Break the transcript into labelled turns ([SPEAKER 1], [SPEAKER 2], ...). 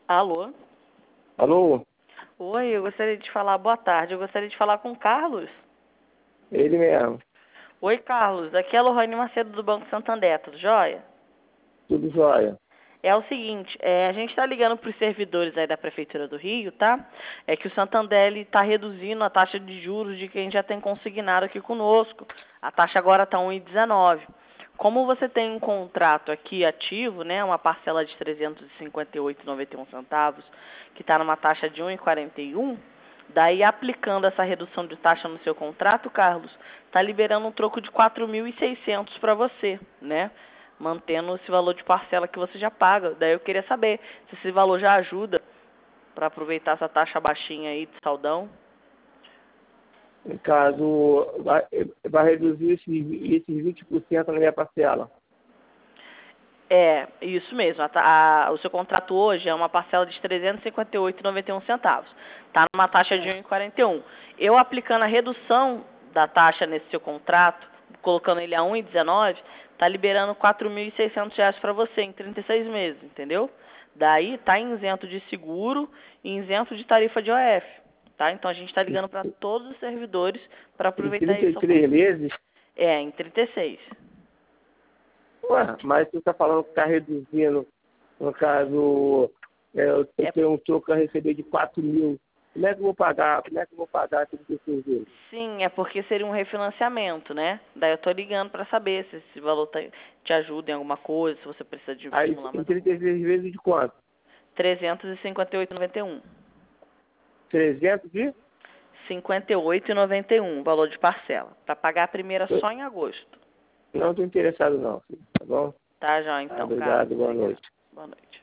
[SPEAKER 1] Alô?
[SPEAKER 2] Alô?
[SPEAKER 1] Oi, eu gostaria de falar, boa tarde, eu gostaria de falar com o Carlos.
[SPEAKER 2] Ele mesmo.
[SPEAKER 1] Oi, Carlos, aqui é a Lohane Macedo do Banco Santander, tudo jóia?
[SPEAKER 2] Tudo jóia.
[SPEAKER 1] É o seguinte, a gente está ligando para os servidores aí da Prefeitura do Rio, tá? É que o Santander está reduzindo a taxa de juros de quem já tem consignado aqui conosco. A taxa agora está 1,19. Como você tem um contrato aqui ativo, né, uma parcela de R$ 358,91, que está numa taxa de 1,41, daí aplicando essa redução de taxa no seu contrato, Carlos, está liberando um troco de 4.600 para você, né? Mantendo esse valor de parcela que você já paga. Daí eu queria saber se esse valor já ajuda para aproveitar essa taxa baixinha aí de saldão.
[SPEAKER 2] No caso, vai reduzir esses 20% na minha parcela.
[SPEAKER 1] É, isso mesmo. O seu contrato hoje é uma parcela de R$ 358,91. Está numa taxa de 1,41. Eu aplicando a redução da taxa nesse seu contrato, colocando ele a 1,19, está liberando R$ 4.600 para você em 36 meses, entendeu? Daí está isento de seguro e isento de tarifa de OF. Tá? Então a gente está ligando para todos os servidores para
[SPEAKER 2] Em
[SPEAKER 1] aproveitar isso.
[SPEAKER 2] 33 meses,
[SPEAKER 1] Em 36.
[SPEAKER 2] ué, mas você está falando que está reduzindo, no caso, eu
[SPEAKER 1] É
[SPEAKER 2] tenho um troco a receber de 4 mil. Como é que eu vou pagar? Como é que eu vou pagar 36 vezes?
[SPEAKER 1] Sim, é porque seria um refinanciamento, né? Daí eu tô ligando para saber se esse valor te ajuda em alguma coisa, se você precisa de
[SPEAKER 2] Aí,
[SPEAKER 1] estimular
[SPEAKER 2] em
[SPEAKER 1] mais alguma coisa.
[SPEAKER 2] 36 vezes de quanto?
[SPEAKER 1] 358,91.
[SPEAKER 2] 300 de?
[SPEAKER 1] 58,91, valor de parcela. Para pagar a primeira só em agosto.
[SPEAKER 2] Não estou interessado não, filho, tá bom?
[SPEAKER 1] Tá, já
[SPEAKER 2] Ah,
[SPEAKER 1] então, Carlos.
[SPEAKER 2] obrigado, boa
[SPEAKER 1] Obrigado.
[SPEAKER 2] noite.
[SPEAKER 1] Boa noite.